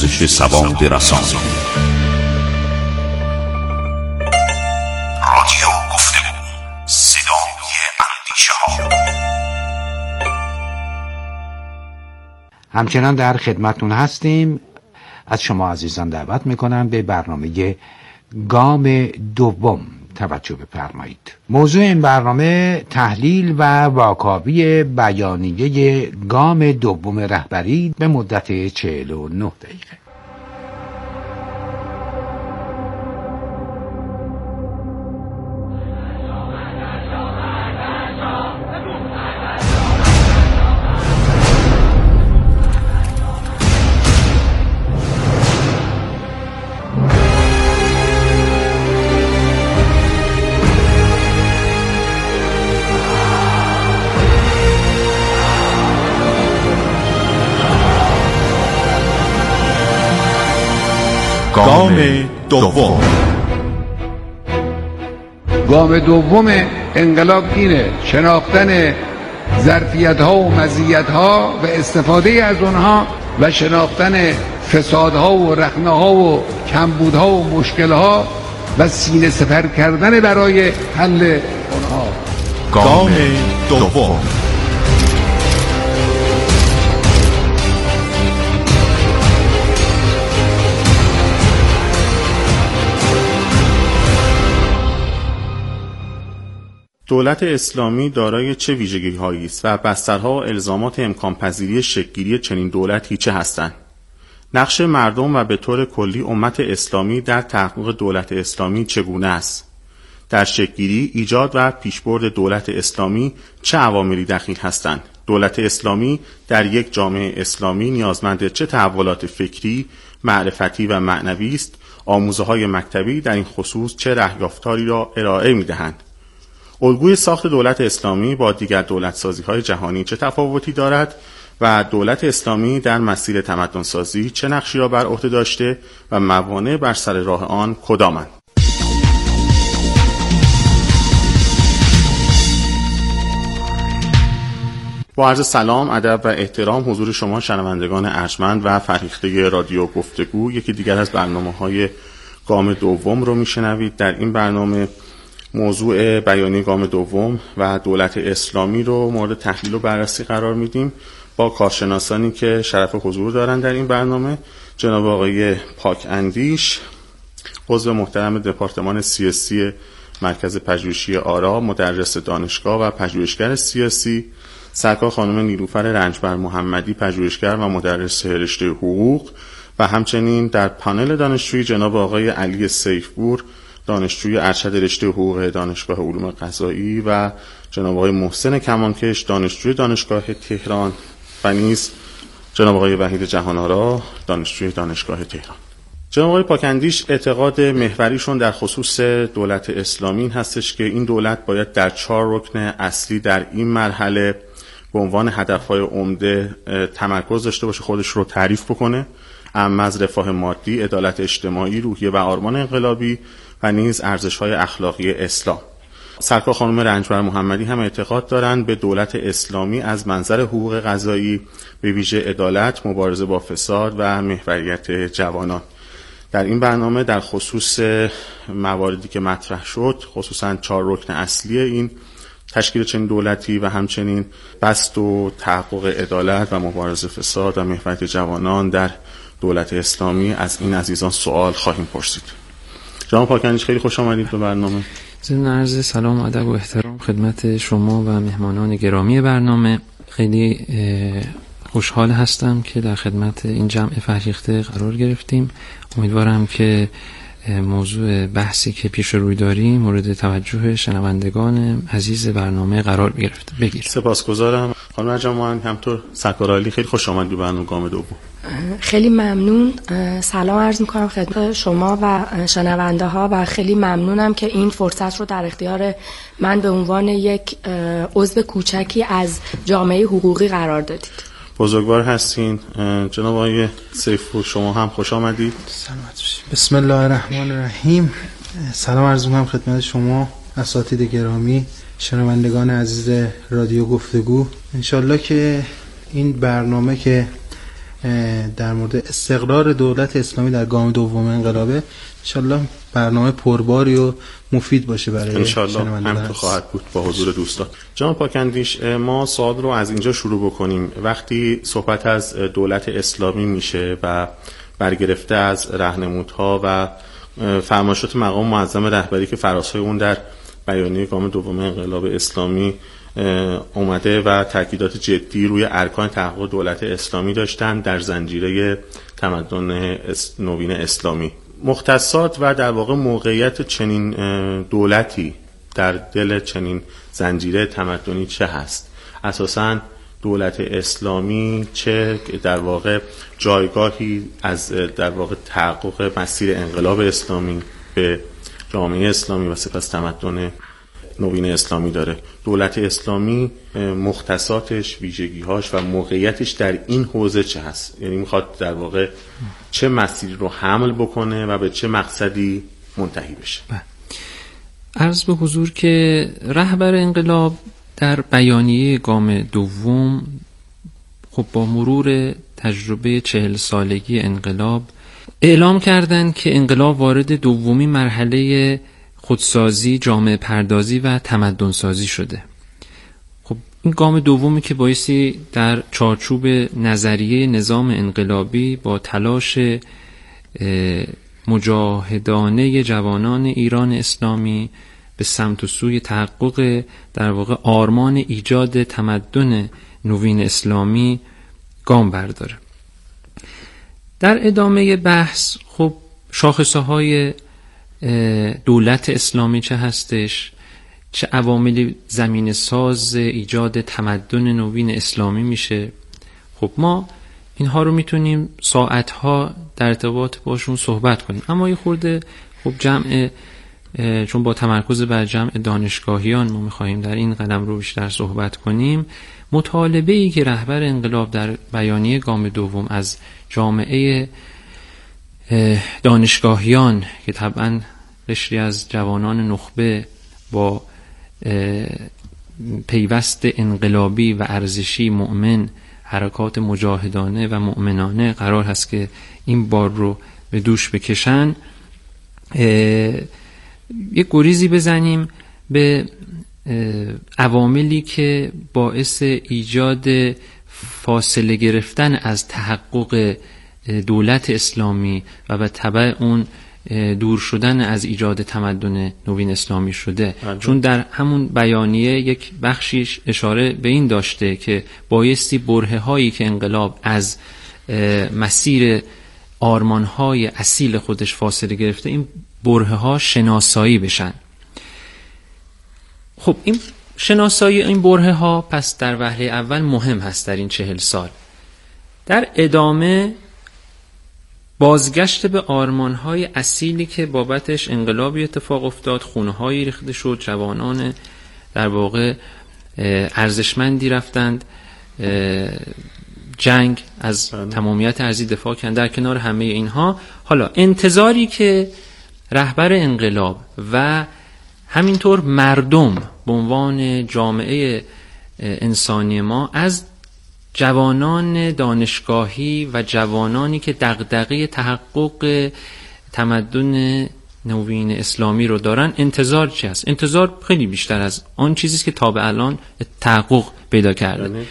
آموزش سواد رسانی. رادیو گفتگو، صدای اندیشه‌ها. همچنان در خدمتتون هستیم. از شما عزیزان دعوت میکنم به برنامه گام دوم توجه بفرمایید. موضوع این برنامه تحلیل و واکاوی بیانیه گام دوم رهبری به مدت 49 دقیقه. گام دوم. گام دوم انقلاب اینه: شناختن ظرفیت‌ها و مزیت‌ها و استفاده از اونها و شناختن فسادها و رخنه‌ها و کمبودها و مشکل‌ها و سینه سپر کردن برای حل اونها. گام دوم. دولت اسلامی دارای چه ویژگی‌هایی است و بسترها و الزامات امکان پذیری شکل‌گیری چنین دولتی چه هستند؟ نقش مردم و به طور کلی امت اسلامی در تحقق دولت اسلامی چگونه است؟ در شکل‌گیری، ایجاد و پیشبرد دولت اسلامی چه عواملی دخیل هستند؟ دولت اسلامی در یک جامعه اسلامی نیازمند چه تحولات فکری، معرفتی و معنوی است؟ آموزه‌های مکتبی در این خصوص چه رهیافتاری را ارائه می‌دهند؟ الگوی ساخت دولت اسلامی با دیگر دولتسازی‌های جهانی چه تفاوتی دارد و دولت اسلامی در مسیر تمدن‌سازی چه نقشی را بر عهده داشته و موانع بر سر راه آن کدامند؟ با عرض سلام، ادب و احترام حضور شما شنوندگان ارجمند و فرهیخته رادیو گفتگو، یکی دیگر از برنامه‌های گام دوم رو میشنوید. در این برنامه موضوع بیانیه گام دوم و دولت اسلامی رو مورد تحلیل و بررسی قرار میدیم با کارشناسانی که شرف حضور دارن در این برنامه: جناب آقای پاک اندیش، عضو محترم دپارتمان سیاسی مرکز پژوهشی آرا، مدرس دانشگاه و پژوهشگر سیاسی; سرکار خانم نیلوفر رنجبر محمدی، پژوهشگر و مدرس رشته حقوق; و همچنین در پانل دانشجویی جناب آقای علی سیفپور، دانشجوی ارشد رشته حقوق دانشگاه علوم قضایی، و جناب آقای محسن کمانکش، دانشجوی دانشگاه تهران، و نیز جناب آقای وحید جهان‌آرا، دانشجوی دانشگاه تهران. جناب آقای پاکندیش اعتقاد محوریشون در خصوص دولت اسلامی این هستش که این دولت باید در 4 رکن اصلی در این مرحله به عنوان هدف‌های عمده تمرکز داشته باشه، خودش رو تعریف بکنه: از رفاه مادی، عدالت اجتماعی، روحیه و آرمان انقلابی و نیز ارزش‌های اخلاقی اسلام. سرکار خانم رنجبر محمدی هم اعتقاد دارند به دولت اسلامی از منظر حقوق قضایی، به ویژه عدالت، مبارزه با فساد و محوریت جوانان. در این برنامه در خصوص مواردی که مطرح شد، خصوصاً 4 رکن اصلی این تشکیل چنین دولتی و همچنین بست و تحقق عدالت و مبارزه فساد و محوریت جوانان در دولت اسلامی از این عزیزان سوال خواهیم پرسید. جناب پاکندیش، خیلی خوش آمدید به برنامه. ضمن عرض سلام و ادب و احترام خدمت شما و مهمانان گرامی برنامه. خیلی خوشحال هستم که در خدمت این جمع فرهیخته قرار گرفتیم. امیدوارم که موضوع بحثی که پیش روی داریم مورد توجه شنوندگان عزیز برنامه قرار بگیره. سپاسگزارم. خانم رنجبر، همطور سرکار عالی، خیلی خوش آمدید به برنامه گام دوم. خیلی ممنون. سلام عرض می‌کنم خدمت شما و شنونده ها و خیلی ممنونم که این فرصت رو در اختیار من به عنوان یک عضو کوچکی از جامعه حقوقی قرار دادید. بزرگوار هستین. جناب آقای سیفپور، شما هم خوش آمدید. سلامت باشید. بسم الله الرحمن الرحیم. سلام عرض می‌کنم خدمت شما اساتید گرامی، شنوندگان عزیز رادیو گفتگو. انشالله که این برنامه که در مورد استقرار دولت اسلامی در گام دوم انقلابه. انشالله برنامه پرباری و مفید باشه برای انشالله همینطور خواهد بود با حضور دوستان. جناب پاکندیش، ما سوال رو از اینجا شروع بکنیم. وقتی صحبت از دولت اسلامی میشه و برگرفته از راهنمودها و فرمایشات مقام معظم رهبری که فراسوی اون در بیانیه گام دوم انقلاب اسلامی اومده و تاکیدات جدی روی ارکان تحقق دولت اسلامی داشتن در زنجیره تمدن نوین اسلامی، مختصات و در واقع موقعیت چنین دولتی در دل چنین زنجیره تمدنی چه هست؟ اساساً دولت اسلامی چه در واقع جایگاهی از در واقع تحقق مسیر انقلاب اسلامی به جامعه اسلامی و سپس تمدن نوین اسلامی داره؟ دولت اسلامی مختصاتش، ویژگی‌هاش و موقعیتش در این حوزه چه هست؟ یعنی میخواد در واقع چه مسیری رو حمل بکنه و به چه مقصدی منتهی بشه؟ عرض به حضور که رهبر انقلاب در بیانیه گام دوم خب با مرور تجربه 40 سالگی انقلاب اعلام کردند که انقلاب وارد دومین مرحله خودسازی، جامعه پردازی و تمدن سازی شده. خب این گام دومی که بایستی در چارچوب نظریه نظام انقلابی با تلاش مجاهدانه جوانان ایران اسلامی به سمت و سوی تحقق در واقع آرمان ایجاد تمدن نوین اسلامی گام برداره. در ادامه بحث خب شاخصه های دولت اسلامی چه هستش، چه عواملی زمین ساز ایجاد تمدن نوین اسلامی میشه. خب ما اینها رو میتونیم ساعتها در ارتباط باشون صحبت کنیم، اما یه خورده خب چون با تمرکز بر جمع دانشگاهیان ما میخواییم در این قلم رو بیشتر صحبت کنیم، مطالبه ای که رهبر انقلاب در بیانیه گام دوم از جامعه دانشگاهیان که طبعا قشری از جوانان نخبه با پیوست انقلابی و ارزشی مؤمن، حرکات مجاهدانه و مؤمنانه قرار هست که این بار رو به دوش بکشن، یک گریزی بزنیم به عواملی که باعث ایجاد فاصله گرفتن از تحقق دولت اسلامی و به تبع اون دور شدن از ایجاد تمدن نوین اسلامی شده. چون در همون بیانیه یک بخشیش اشاره به این داشته که بایستی برهه هایی که انقلاب از مسیر آرمان های اصیل خودش فاصله گرفته، این برهه ها شناسایی بشن. خب این شناسایی این برهه ها پس در وهله اول مهم هست در این 40 سال. در ادامه بازگشت به آرمان‌های اصیلی که بابتش انقلابی اتفاق افتاد، خونه‌هایی ریخته شد، جوانان در واقع ارزشمندی رفتند جنگ، از تمامیت ارضی دفاع کردند. در کنار همه اینها حالا انتظاری که رهبر انقلاب و همینطور مردم به عنوان جامعه انسانی ما از جوانان دانشگاهی و جوانانی که دغدغه تحقق تمدن نوین اسلامی رو دارن، انتظار چی است؟ انتظار خیلی بیشتر از آن چیزی است که تا به الان تحقق پیدا کرده.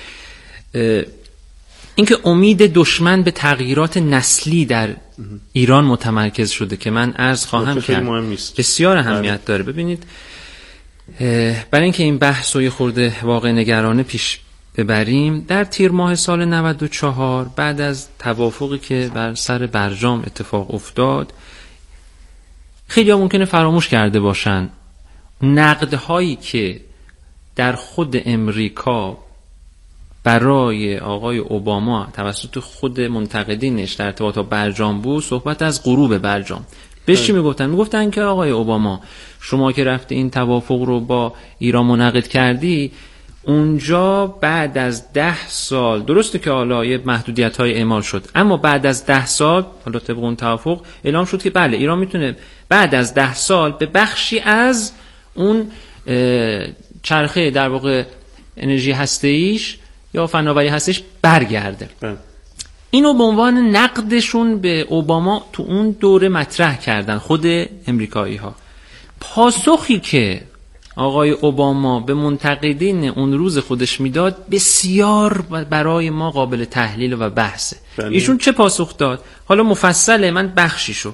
اینکه امید دشمن به تغییرات نسلی در ایران متمرکز شده که من عرض خواهم کرد بسیار اهمیت داره. ببینید برای اینکه این بحث رو یه خورده واقع نگرانه پیش ببریم، در تیر ماه سال 94 بعد از توافقی که بر سر برجام اتفاق افتاد، خیلی ها ممکنه فراموش کرده باشن نقدهایی که در خود امریکا برای آقای اوباما توسط خود منتقدینش در ارتباط با برجام بود. صحبت از غروب برجام. بهش چی میگفتن؟ میگفتن که آقای اوباما شما که رفتی این توافق رو با ایران منعقد کردی، اونجا بعد از 10 سال، درسته که حالا یه محدودیت‌های اعمال شد، اما بعد از 10 سال حالا طبق اون توافق اعلام شد که بله ایران میتونه بعد از 10 سال به بخشی از اون چرخه در واقع انرژی هسته‌ایش یا فناوری هسته‌ایش برگرده. اینو به عنوان نقدشون به اوباما تو اون دوره مطرح کردن خود امریکایی ها. پاسخی که آقای اوباما به منتقدین اون روز خودش میداد بسیار برای ما قابل تحلیل و بحثه. ایشون چه پاسخ داد؟ حالا مفصله، من بخشیشو.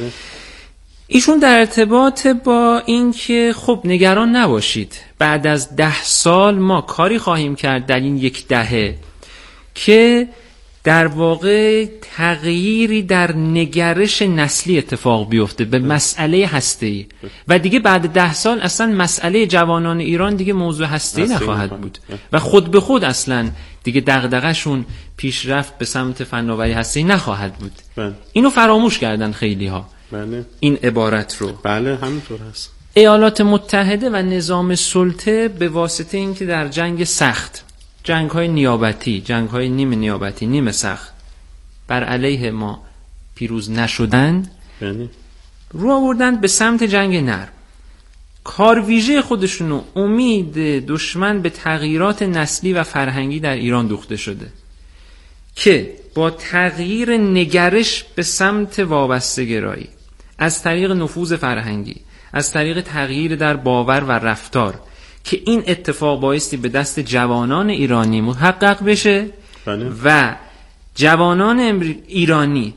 ایشون در ارتباط با این که خب نگران نباشید، بعد از 10 سال ما کاری خواهیم کرد در این 1 دهه که در واقع تغییری در نگرش نسلی اتفاق بیفته به مسئله هسته‌ای و دیگه بعد 10 سال اصلا مسئله جوانان ایران دیگه موضوع هسته‌ای نخواهد بود و خود به خود اصلا دیگه دغدغه‌شون پیشرفت به سمت فناوری هسته‌ای نخواهد بود. اینو فراموش کردن خیلی ها. این عبارت رو. بله همینطور هست. ایالات متحده و نظام سلطه به واسطه اینکه در جنگ سخت، جنگ‌های نیابتی، جنگ‌های نیم نیابتی، نیم سخت بر علیه ما پیروز نشدن، رو آوردن به سمت جنگ نرم. کار ویژه خودشونو امید دشمن به تغییرات نسلی و فرهنگی در ایران دوخته شده که با تغییر نگرش به سمت وابسته‌گرایی از طریق نفوذ فرهنگی، از طریق تغییر در باور و رفتار که این اتفاق بایستی به دست جوانان ایرانی محقق بشه و جوانان ایرانی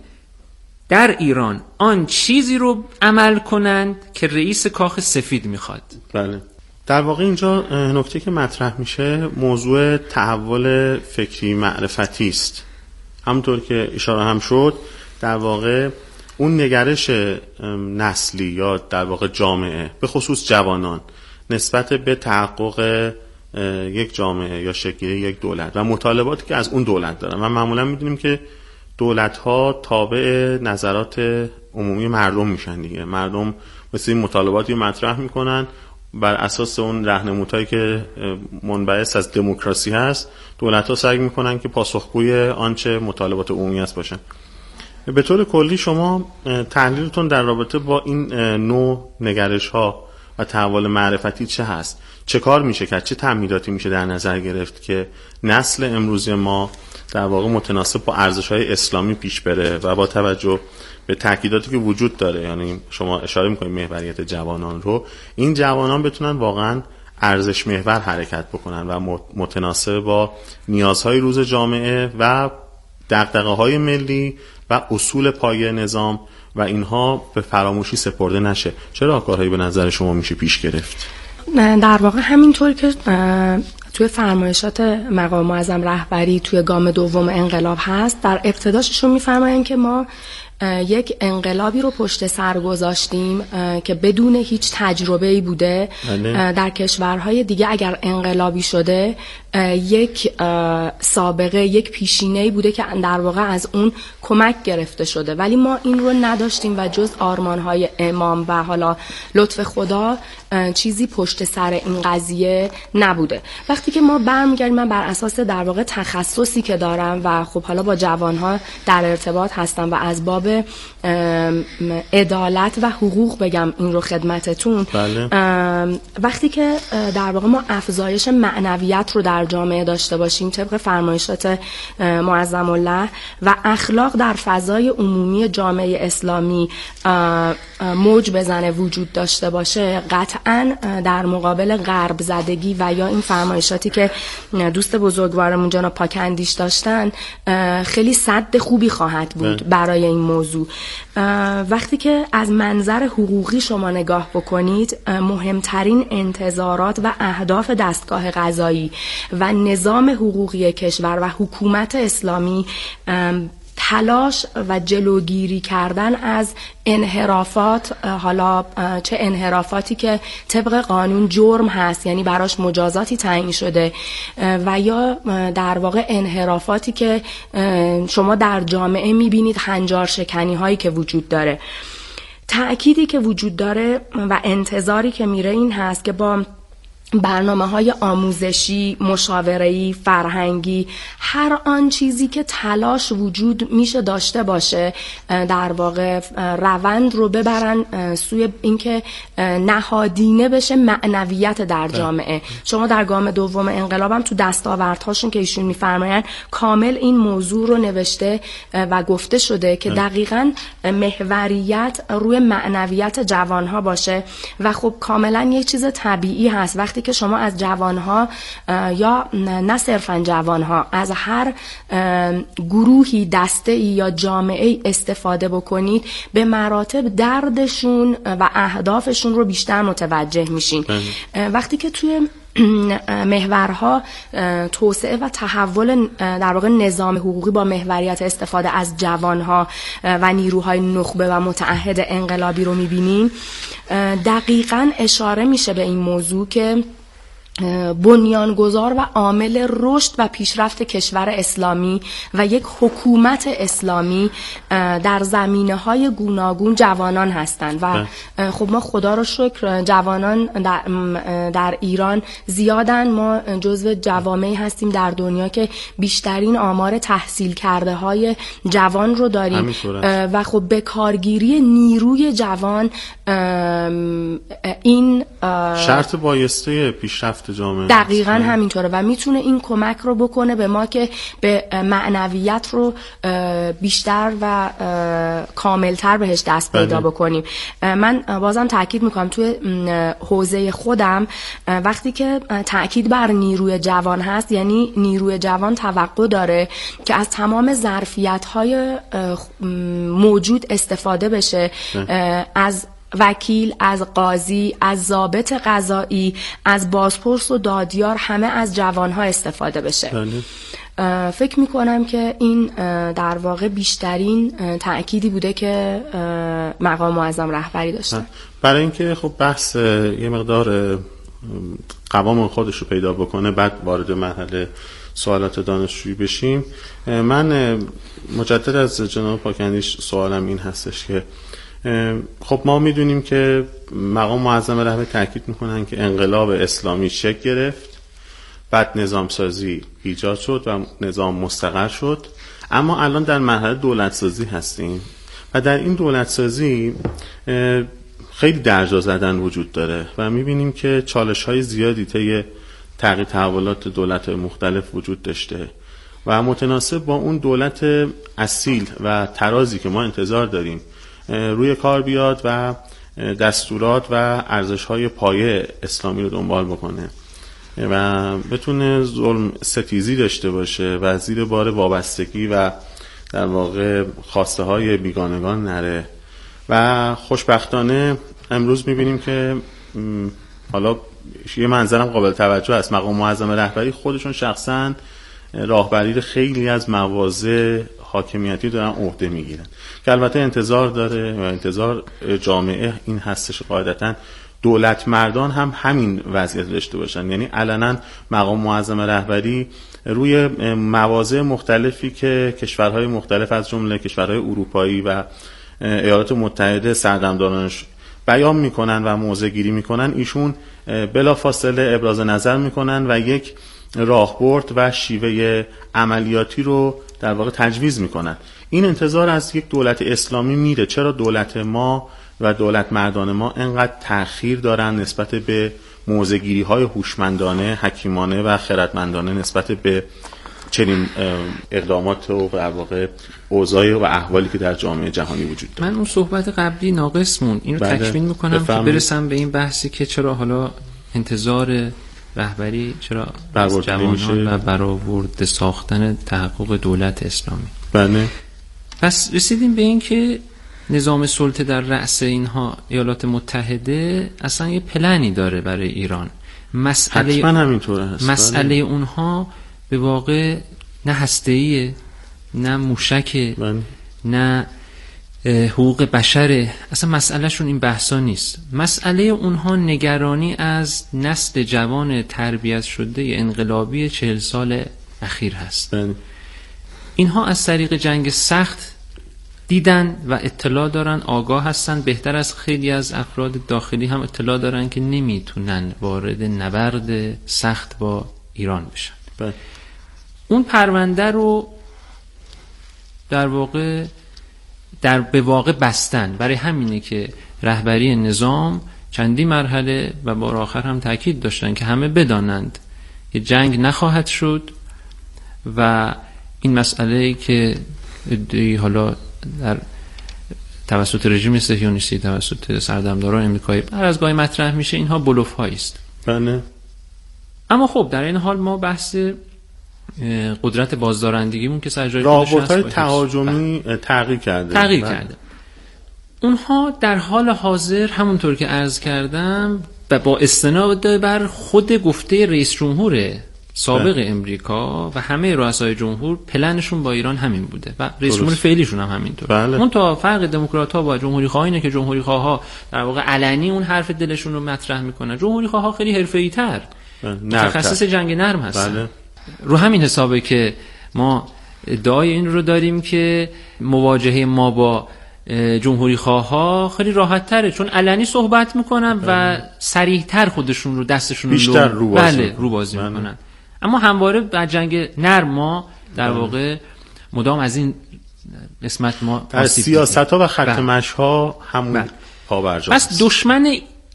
در ایران آن چیزی رو عمل کنند که رئیس کاخ سفید میخواد. بله. در واقع اینجا نکته که مطرح میشه موضوع تحول فکری معرفتی است. همونطور که اشاره هم شد، در واقع اون نگرش نسلی یا در واقع جامعه به خصوص جوانان نسبت به تحقق یک جامعه یا شکل یک دولت و مطالباتی که از اون دولت دارن و معمولا میدونیم که دولت‌ها تابع نظرات عمومی مردم میشن دیگه. مردم مثل این مطالباتی مطرح میکنن، بر اساس اون راهنمودهایی که منبعث از دموکراسی هست دولت‌ها سعی میکنن که پاسخگوی آنچه مطالبات عمومی است باشن. به طور کلی شما تحلیلتون در رابطه با این نوع نگرش‌ها و تحول معرفتی چه هست؟ چه کار میشه کرد؟ چه تعمیداتی میشه در نظر گرفت که نسل امروز ما در واقع متناسب با ارزش‌های اسلامی پیش بره و با توجه به تأکیداتی که وجود داره، یعنی شما اشاره می‌کنید محوریت جوانان رو، این جوانان بتونن واقعاً ارزش محور حرکت بکنن و متناسب با نیازهای روز جامعه و دغدغه‌های ملی و اصول پایه نظام و اینها به فراموشی سپرده نشه. چه راهکارهایی به نظر شما میشه پیش گرفت؟ در واقع همینطور که توی فرمایشات مقام معظم رهبری توی گام دوم انقلاب هست، در ابتداششون میفرمایند که ما یک انقلابی رو پشت سر گذاشتیم که بدون هیچ تجربه‌ای بوده. در کشورهای دیگه اگر انقلابی شده یک سابقه، یک پیشینه‌ای بوده که در واقع از اون کمک گرفته شده، ولی ما این رو نداشتیم و جز آرمان‌های امام و حالا لطف خدا چیزی پشت سر این قضیه نبوده. وقتی که ما برمیگردیم، من بر اساس در واقع تخصصی که دارم و خب حالا با جوان‌ها در ارتباط هستم و از باب عدالت و حقوق بگم این رو خدمتتون. وقتی که در واقع ما افزایش معنویت رو در جامعه داشته باشیم طبق فرمایشات معظم الله و اخلاق در فضای عمومی جامعه اسلامی موج بزنه، وجود داشته باشه، قطعاً در مقابل غرب زدگی و یا این فرمایشاتی که دوست بزرگوارمون جناب پاکندیش داشتن خیلی سد خوبی خواهد بود برای این موضوع. وقتی که از منظر حقوقی شما نگاه بکنید، مهمترین انتظارات و اهداف دستگاه قضایی و نظام حقوقی کشور و حکومت اسلامی تلاش و جلوگیری کردن از انحرافات، حالا چه انحرافاتی که طبق قانون جرم هست یعنی براش مجازاتی تعیین شده و یا در واقع انحرافاتی که شما در جامعه میبینید، هنجار شکنی هایی که وجود داره. تأکیدی که وجود داره و انتظاری که میره این هست که با برنامه‌های آموزشی، مشاوره‌ای، فرهنگی، هر آن چیزی که تلاش وجود میشه داشته باشه در واقع روند رو ببرن سوی اینکه نهادینه بشه معنویت در جامعه. شما در گام دوم انقلابم تو دستاوردهاشون که ایشون میفرمایند کامل این موضوع رو نوشته و گفته شده که دقیقاً محوریت روی معنویت جوانها باشه و خب کاملا یک چیز طبیعی هست وقتی که شما از جوانها یا نه صرفا جوانها از هر گروهی، دسته‌ای یا جامعه استفاده بکنید به مراتب دردشون و اهدافشون رو بیشتر متوجه میشین. وقتی که توی محورها توسعه و تحول در واقع نظام حقوقی با محوریت استفاده از جوانها و نیروهای نخبه و متعهد انقلابی رو میبینیم، دقیقاً اشاره میشه به این موضوع که بنیانگذار و عامل رشد و پیشرفت کشور اسلامی و یک حکومت اسلامی در زمینه‌های گوناگون جوانان هستند و خب ما خدا رو شکر جوانان در ایران زیادن. ما جزو جوامعی هستیم در دنیا که بیشترین آمار تحصیل کرده های جوان رو داریم و خب به کارگیری نیروی جوان این شرط بایسته پیشرفت جامعه دقیقاً همینطوره و میتونه این کمک رو بکنه به ما که به معنویت رو بیشتر و کاملتر بهش دست پیدا بکنیم. من بازم تاکید میکنم توی حوزه خودم وقتی که تاکید بر نیروی جوان هست، یعنی نیروی جوان توقع داره که از تمام ظرفیت‌های موجود استفاده بشه، از وکیل، از قاضی، از ضابط قضایی، از بازپرس و دادیار، همه از جوانها استفاده بشه. فکر میکنم که این در واقع بیشترین تأکیدی بوده که مقام معظم رهبری داشته. برای اینکه خب بحث یه مقدار قوام خودش رو پیدا بکنه بعد وارد مرحله سوالات دانشجویی بشیم، من مجدد از جناب پاکندیش سوالم این هستش که خب ما میدونیم که مقام معظم رهبری تاکید میکنن که انقلاب اسلامی شکل گرفت، بعد نظام سازی ایجاد شد و نظام مستقر شد، اما الان در مرحله دولت سازی هستیم و در این دولت سازی خیلی درجا زدن وجود داره و میبینیم که چالش های زیادی طی تغییر تحولات دولت مختلف وجود داشته و متناسب با اون دولت اصیل و ترازی که ما انتظار داریم روی کار بیاد و دستورات و ارزش‌های پایه اسلامی رو دنبال بکنه و بتونه ظلم ستیزی داشته باشه و زیر بار وابستگی و در واقع خواسته های بیگانگان نره. و خوشبختانه امروز میبینیم که حالا یه منظرم قابل توجه است، مقام معظم رهبری خودشون شخصا راهبری خیلی از مواضع حاکمیتی دارن عهده میگیرن که البته انتظار داره و انتظار جامعه این هستش قاعدتاً دولت مردان هم همین وضعیت داشته باشن، یعنی علنا مقام معظم رهبری روی مواضع مختلفی که کشورهای مختلف از جمله کشورهای اروپایی و ایالات متحده سردمدارانش بیان میکنن و موضع گیری میکنن، ایشون بلافاصله ابراز نظر میکنن و یک راهبرد و شیوه عملیاتی رو در واقع تجویز میکنن. این انتظار از یک دولت اسلامی میره. چرا دولت ما و دولت مردان ما انقدر تأخیر دارن نسبت به موضع‌گیری های هوشمندانه، حکیمانه و خردمندانه نسبت به چنین اقدامات و در واقع اوضاع و احوالی که در جامعه جهانی وجود داره؟ من اون صحبت قبلی ناقص مون این رو تکمیل میکنم که برسم به این بحثی که چرا حالا انتظار رهبری چرا از جوانان و برآورده ساختن تحقق دولت اسلامی. بله. پس رسیدیم به این که نظام سلطه در رأس اینها ایالات متحده اصلا یه پلنی داره برای ایران. حتما همینطوره هست. مسئله اونها به واقع نه هسته‌ایه، نه موشک، نه حقوق بشره. اصلا مسئلهشون این بحثا نیست. مسئله اونها نگرانی از نسل جوان تربیت شده انقلابی 40 سال اخیر هست. اینها از طریق جنگ سخت دیدن و اطلاع دارن، آگاه هستن، بهتر از خیلی از افراد داخلی هم اطلاع دارن که نمیتونن وارد نبرد سخت با ایران بشن. اون پرونده رو در واقع به واقع بستن. برای همینه که رهبری نظام چندی مرحله و بار آخر هم تاکید داشتن که همه بدانند که جنگ نخواهد شد و این مسئله که حالا در توسط رژیم صهیونیستی، توسط سردمداران آمریکایی هر از گاهی مطرح میشه، اینها بلوف هاییست. بله. اما خب در این حال ما بحث قدرت بازدارندگیمون که سر جای خودش هست، رابطه‌های تهاجمی تغییر کرده. اونها در حال حاضر همونطور که عرض کردم و با استناد بر خود گفته رئیس جمهور سابق امریکا و همه رؤسای جمهور، پلنشون با ایران همین بوده و رئیس جمهور فعلیشون هم همینطور. اون تا فرق دموکرات‌ها با جمهوری خواه اینه که جمهوری خواها در واقع علنی اون حرف دلشون رو مطرح میکنن، جمهوری خواها خیلی حرفه‌ای‌تر متخصص جنگ نرم هستن. رو همین حسابه که ما ادعای این رو داریم که مواجهه ما با جمهوری خواها خیلی راحت تره، چون علنی صحبت میکنن و صریح تر خودشون رو دستشون بیشتر رو بازی میکنن. اما همواره در جنگ نرم ما در واقع مدام از این قسمت ما از سیاست‌ها و خط مشی‌ها همون پابرجاست. پس دشمن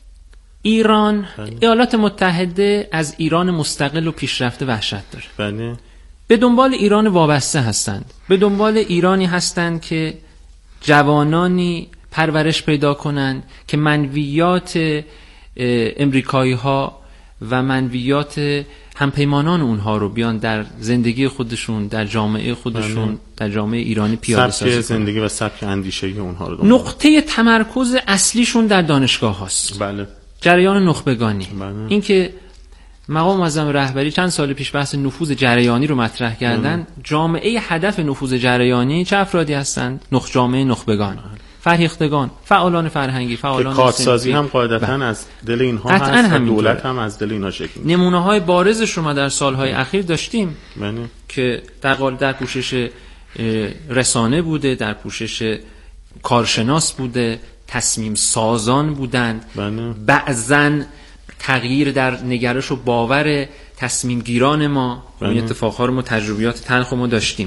ایران ایالات متحده از ایران مستقل و پیشرفته وحشت داره. بله. به دنبال ایران وابسته هستند، به دنبال ایرانی هستند که جوانانی پرورش پیدا کنند که منویات امریکایی ها و منویات همپیمانان اونها رو بیان در زندگی خودشون، در جامعه خودشون، در جامعه ایرانی پیاده سازی کنند. سبک زندگی و سبک اندیشگی اونها رو نقطه تمرکز اصلیشون در دانشگاه هاست. بله. جریان نخبگانی. بله. این که مقام معظم رهبری چند سال پیش بحث نفوذ جریانی رو مطرح کردن. جامعه هدف نفوذ جریانی چه افرادی هستند؟ جامعه نخبگان، فرهیختگان، فعالان فرهنگی، فعالان کارسازی هم قاعدتاً از دل اینها هست و دولت هم از دل اینها شکل می‌گیره. نمونه‌های بارزش رو ما در سال‌های اخیر داشتیم که در پوشش رسانه بوده، در پوشش کارشناس بوده، تصمیم سازان بودند، بعضن تغییر در نگرش و باور تصمیم گیران ما. این اتفاقها رو ما تجربیات تلخ ما داشتیم.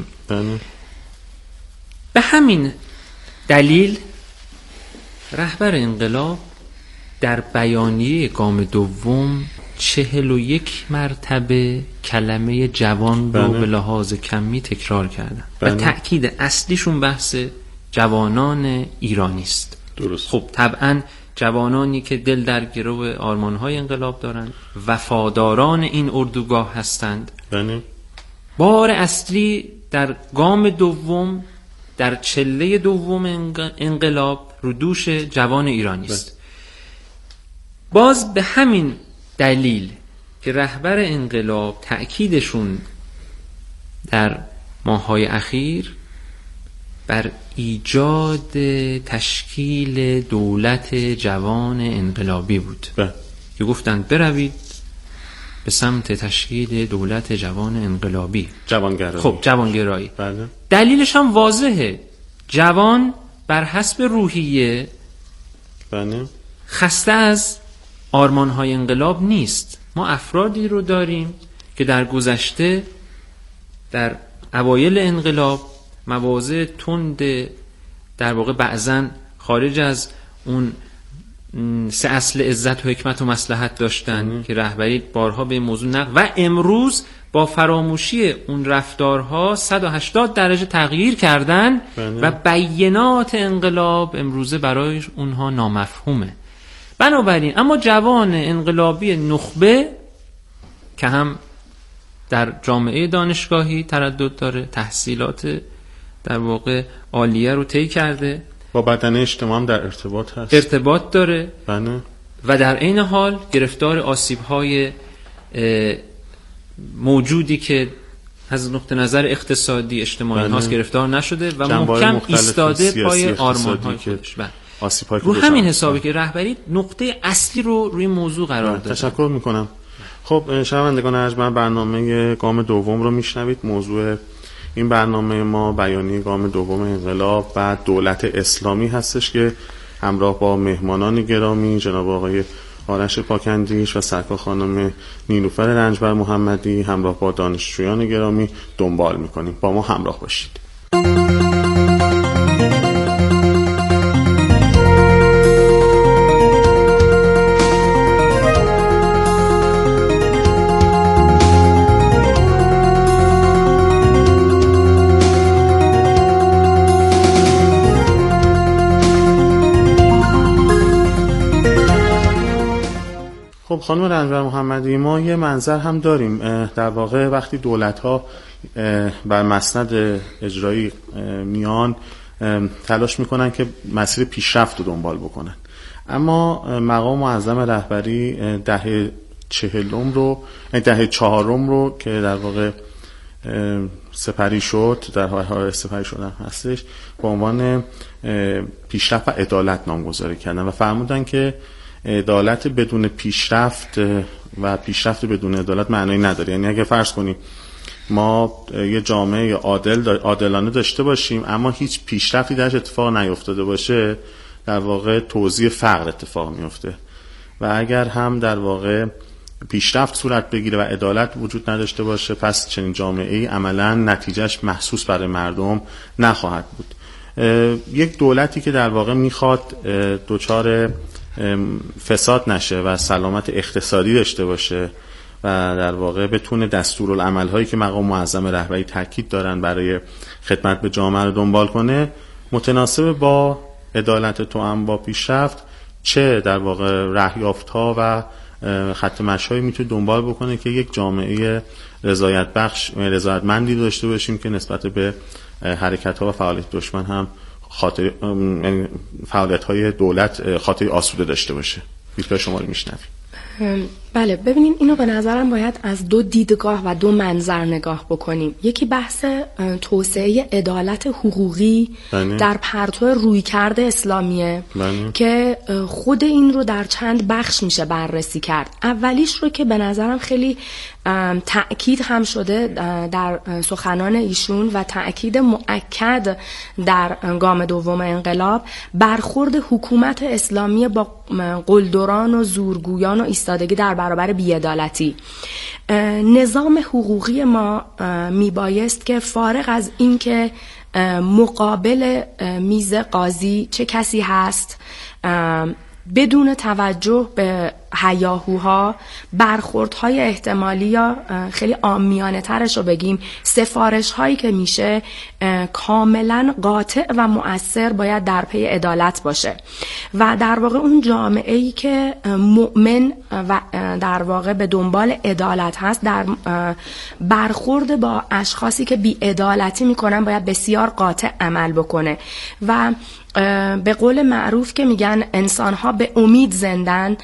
به همین دلیل رهبر انقلاب در بیانیه گام دوم 41 مرتبه کلمه جوان رو به لحاظ کمی تکرار کردن و تأکید اصلیشون بحث جوانان ایرانی است. درست. خب طبعا جوانانی که دل در گرو آرمان‌های انقلاب دارند، وفاداران این اردوگاه هستند. بار اصلی در گام دوم، در چله دوم انقلاب رو دوش جوان ایرانی است. باز به همین دلیل که رهبر انقلاب تأکیدشون در ماه‌های اخیر بر ایجاد تشکیل دولت جوان انقلابی بود که گفتند بروید به سمت تشکیل دولت جوان انقلابی، جوانگرایی. خب جوانگرایی. بله. دلیلش هم واضحه. جوان بر حسب روحیه خسته از آرمان‌های انقلاب نیست. ما افرادی رو داریم که در گذشته در اوایل انقلاب مواضع تند در واقع بعضن خارج از اون سه اصل عزت و حکمت و مصلحت داشتن که رهبری بارها به موضوع نقد و امروز با فراموشی اون رفتارها 180 درجه تغییر کردن و بیانات انقلاب امروزه برای اونها نامفهومه. بنابراین اما جوان انقلابی نخبه که هم در جامعه دانشگاهی تردد داره، تحصیلات در واقع عالیه رو طی کرده، با بدن اجتماع هم در ارتباط داره و در عین حال گرفتار آسیب‌های موجودی که از نقطه نظر اقتصادی اجتماعی هاست گرفتار نشده و محکم ایستاده پای آرمان‌های خودش. رو همین حسابی که رهبری نقطه اصلی رو روی موضوع قرار داده. تشکر میکنم. خب شنوندگان ارجمند، برنامه گام دوم رو میشنوید. موضوع این برنامه ما بیانیه گام دوم انقلاب و دولت اسلامی هستش که همراه با مهمانان گرامی جناب آقای آرش پاکندیش و سرکار خانم نیلوفر رنجبر محمدی همراه با دانشجویان گرامی دنبال میکنیم. با ما همراه باشید. خب خانم رنجبر محمدی، ما یه منظر هم داریم. در واقع وقتی دولت‌ها بر مسند اجرایی میان تلاش میکنن که مسیر پیشرفت رو دنبال بکنن، اما مقام معظم رهبری دهه 40 رو که در واقع سپری شد، در حال سپری شدن هستش، به عنوان پیشرفت و عدالت نامگذاری کردن و فرمودن که عدالت بدون پیشرفت و پیشرفت بدون عدالت معنی نداره. یعنی اگه فرض کنیم ما یه جامعه عادلانه داشته باشیم اما هیچ پیشرفتی درش اتفاق نیفتاده باشه، در واقع توزیع فقر اتفاق میفته و اگر هم در واقع پیشرفت صورت بگیره و عدالت وجود نداشته باشه، پس چنین جامعه‌ای عملاً نتیجهش محسوس برای مردم نخواهد بود. یک دولتی که در واقع میخواد دچار فساد نشه و سلامت اقتصادی داشته باشه و در واقع بتونه دستورالعمل‌هایی که مقام معظم رهبری تاکید دارن برای خدمت به جامعه رو دنبال کنه، متناسب با عدالت توأم با پیشرفت، چه در واقع رهیافت‌ها و خط مشی‌هایی میتونه دنبال بکنه که یک جامعه رضایتمندی داشته باشیم که نسبت به حرکت‌ها و فعالیت دشمن هم فعالیت‌های دولت خاطر آسوده داشته باشه. دیدگاه شما رو میشنویم. بله، ببینیم اینو به نظرم باید از دو دیدگاه و دو منظر نگاه بکنیم. یکی بحث توسعه عدالت حقوقی در پرتو رویکرد اسلامیه که خود این رو در چند بخش میشه بررسی کرد. اولیش رو که به نظرم خیلی تأکید هم شده در سخنان ایشون و تأکید مؤکد در گام دوم انقلاب، برخورد حکومت اسلامی با قلدران و زورگویان و ایستادگی در برابر بی‌عدالتی. نظام حقوقی ما میبایست که فارغ از این که مقابل میز قاضی چه کسی هست، بدون توجه به هیاهوها، برخوردهای احتمالی یا خیلی عامیانه ترش رو بگیم، سفارش هایی که میشه کاملا قاطع و مؤثر باید در پی عدالت باشه و در واقع اون جامعه‌ای که مؤمن و در واقع به دنبال عدالت هست، در برخورد با اشخاصی که بی‌عدالتی میکنن باید بسیار قاطع عمل بکنه و به قول معروف که میگن انسان‌ها به امید زندن،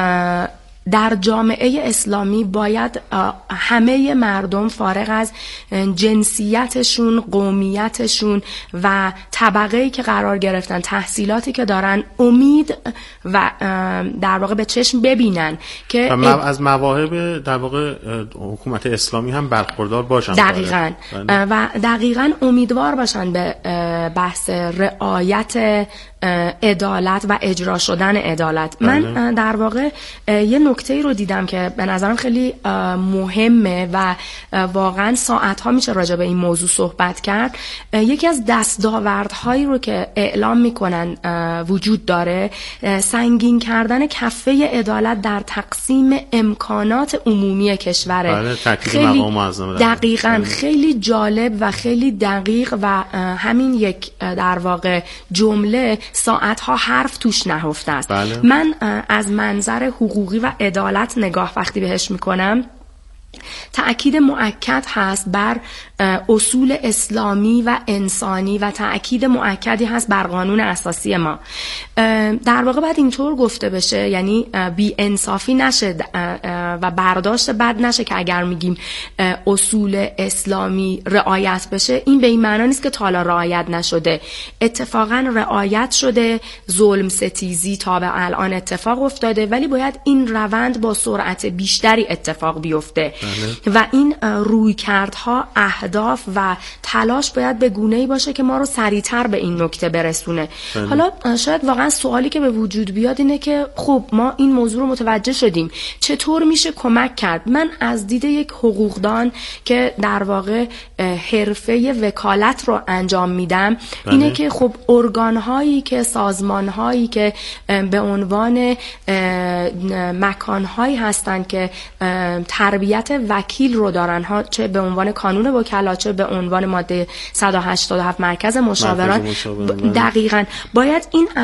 در جامعه اسلامی باید همه مردم فارغ از جنسیتشون، قومیتشون و طبقه‌ای که قرار گرفتن، تحصیلاتی که دارن، امید و در واقع به چشم ببینن که از مواهب در واقع حکومت اسلامی هم برخوردار باشن. دقیقاً و دقیقاً امیدوار باشن به بحث رعایت عدالت و اجرا شدن عدالت. من در واقع یه نکته رو دیدم که به نظرم خیلی مهمه و واقعا ساعت‌ها میشه راجع به این موضوع صحبت کرد. یکی از دستاوردهایی رو که اعلام میکنن وجود داره، سنگین کردن کفه عدالت در تقسیم امکانات عمومی کشوره. خیلی دقیقاً خیلی جالب و خیلی دقیق و همین یک در واقع جمله ساعتها حرف توش نهفته است. من از منظر حقوقی و عدالت نگاه وقتی بهش میکنم، تأکید مؤکد هست بر اصول اسلامی و انسانی و تأکید مؤکدی هست بر قانون اساسی ما. در واقع باید اینطور گفته بشه، یعنی بی انصافی نشه و برداشت بد نشه که اگر میگیم اصول اسلامی رعایت بشه، این به این معنی نیست که تا حالا رعایت نشده. اتفاقا رعایت شده، ظلم ستیزی تا به الان اتفاق افتاده، ولی باید این روند با سرعت بیشتری اتفاق بیفته و این رویکردها، اهداف و تلاش باید به گونه‌ای باشه که ما رو سریعتر به این نکته برسونه. حالا شاید واقعا سوالی که به وجود بیاد اینه که خب ما این موضوع رو متوجه شدیم، چطور میشه کمک کرد؟ من از دید یک حقوقدان که در واقع حرفه وکالت رو انجام میدم اینه که خب ارگان‌هایی که سازمان‌هایی که به عنوان مکان‌هایی هستن که تربیت وکیل رو دارن، ها چه به عنوان کانون وکلا چه به عنوان ماده 187 مرکز مشاوران، دقیقاً باید این